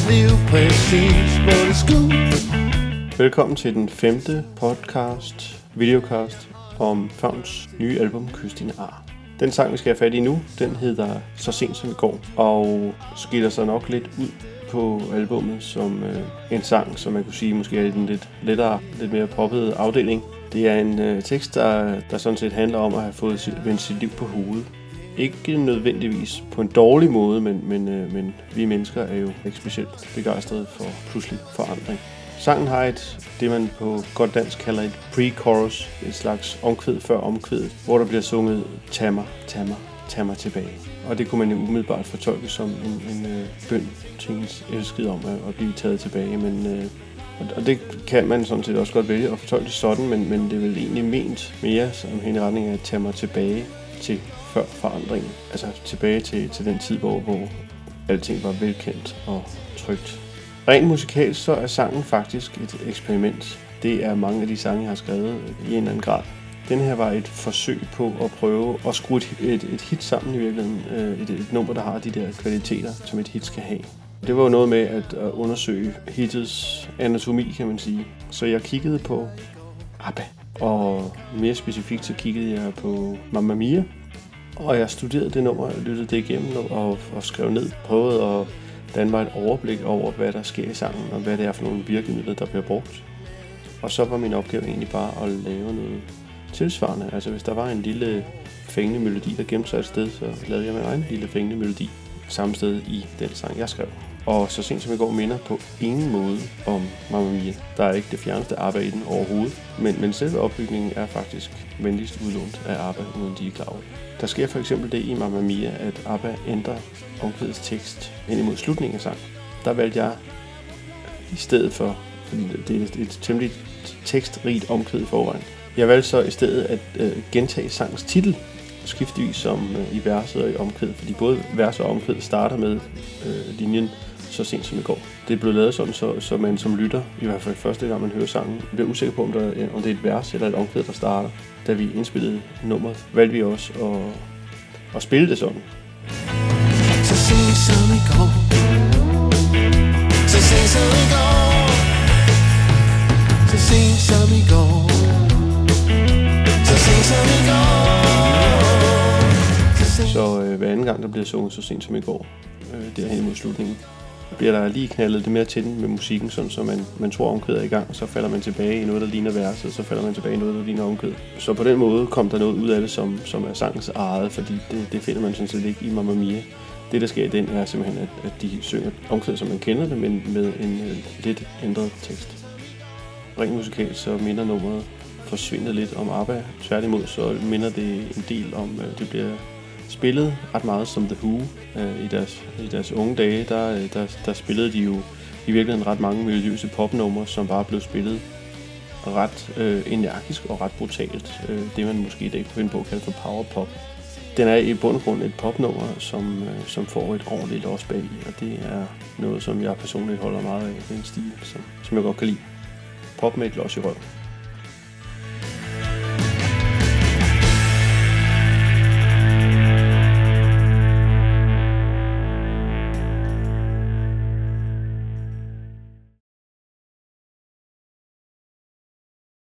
liv præcis, hvor det skulle. Velkommen til den 5. videocast om Favns nye album, Kys dine ar. Den sang, vi skal have fat i nu, den hedder Så sent som i går, og skiller sig nok lidt ud på albummet som en sang, som man kunne sige måske er i den lidt lettere, lidt mere poppede afdeling. Det er en tekst, der sådan set handler om at have fået vendt sit liv på hovedet. Ikke nødvendigvis på en dårlig måde, men vi mennesker er jo ikke specielt begejstrede for pludselig forandring. Sangen har det man på godt dansk kalder et pre-chorus, et slags omkvæd før omkvædet, hvor der bliver sunget tag mig tilbage. Og det kunne man jo umiddelbart fortolke som en bøn til ens elskede om at blive taget tilbage, og det kan man sådan set også godt vælge at fortolke det sådan, men det er vel egentlig ment mere som hen i retning af at tage mig tilbage til før forandringen. Altså tilbage til den tid, hvor alting var velkendt og trygt. Rent musikalsk så er sangen faktisk et eksperiment. Det er mange af de sange, jeg har skrevet i en eller anden grad. Den her var et forsøg på at prøve at skrue et hit sammen i virkeligheden. Et nummer, der har de der kvaliteter, som et hit skal have. Det var jo noget med at undersøge hittets anatomi, kan man sige. Så jeg kiggede på ABBA, og mere specifikt så kiggede jeg på Mamma Mia. Og jeg studerede det nummer, lyttede det igennem og skrev ned, prøvede at danne mig et overblik over, hvad der sker i sangen, og hvad det er for nogle virkemidler, der bliver brugt. Og så var min opgave egentlig bare at lave noget tilsvarende. Altså hvis der var en lille fængende melodi, der gemte sig et sted, så lavede jeg min egen lille fængende melodi samme sted i den sang, jeg skrev. Og så sent som i går minder på ingen måde om Mamma Mia. Der er ikke det fjerneste ABBA i den overhovedet, men selve opbygningen er faktisk venligst udlånt af ABBA, uden de er klar over. Der sker for eksempel det i Mamma Mia, at ABBA ændrer omkvædets tekst hen imod slutningen af sangen. Der valgte jeg i stedet for, fordi det er et temmelig tekstrigt omkvæd i forvejen, jeg valgte så i stedet at gentage sangens titel, skiftevis som i verset og i omkvæd, fordi både vers og omkvæd starter med linjen så sent som i går. Det blev lavet sådan, så man som lytter, i hvert fald første gang man hører sangen, bliver usikker på, om det er et vers eller et omkvæd, der starter. Da vi indspillede nummeret, valgte vi også at spille det sådan. Så sent som i går. Så sent som i går. Så sent som i går. Så sent som i går. Så hver anden gang, der bliver sunget så sent som i går, derhen mod slutningen, bliver der lige knaldet det mere til den med musikken, sådan så man tror omkvædet er i gang, og så falder man tilbage i noget, der ligner verset, og så falder man tilbage i noget, der ligner omkvædet. Så på den måde kom der noget ud af det, som er sangens eget, fordi det finder man sådan set ikke i Mamma Mia. Det, der sker i den, er simpelthen, at de synger omkvædet, som man kender det, men med en lidt ændret tekst. Rent musikalt så minder nummeret forsvindet lidt om ABBA. Tværtimod så minder det en del om, det bliver spillet ret meget som The Who. I deres unge dage, der spillede de jo i virkeligheden ret mange melodiøse popnumre, som bare blev spillet ret energisk og ret brutalt. Det man måske i dag kan finde på at kalde for powerpop. Den er i bund og grund et popnummer, som får et ordentligt los bag i, og det er noget, som jeg personligt holder meget af. Det er en stil, som jeg godt kan lide. Pop med et los i røv.